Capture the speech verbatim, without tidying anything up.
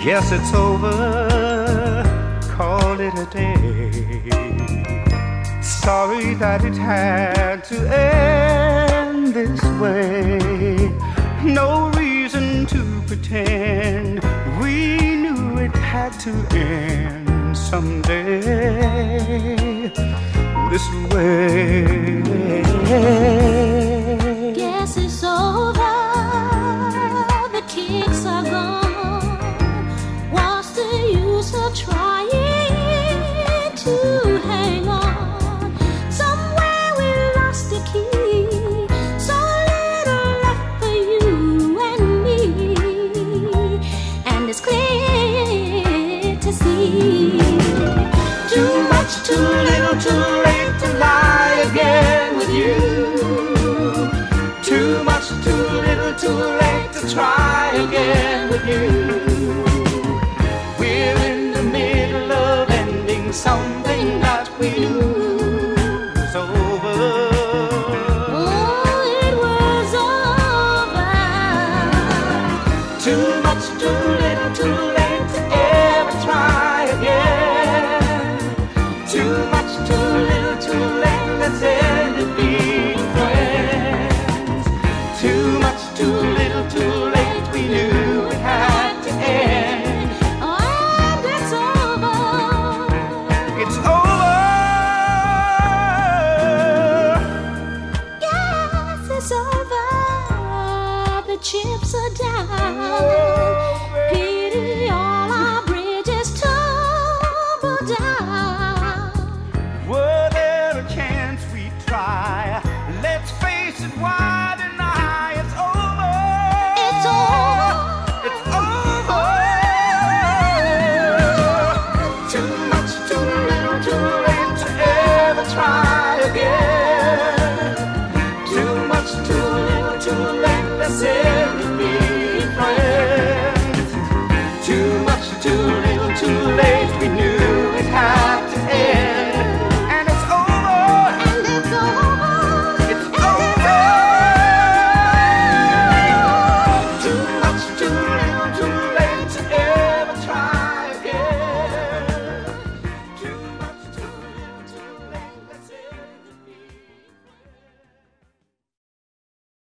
Guess it's over, call it a day. Sorry that it had to end this way. No reason to pretend we knew it had to end someday this way. Guess it's over, the kicks are gone. What's the use of trying to hang on? Somewhere we lost the key, so little left for you and me. And it's clear to see, too much, too little, too late to lie again with you. Too much, too little, too late to try again with you.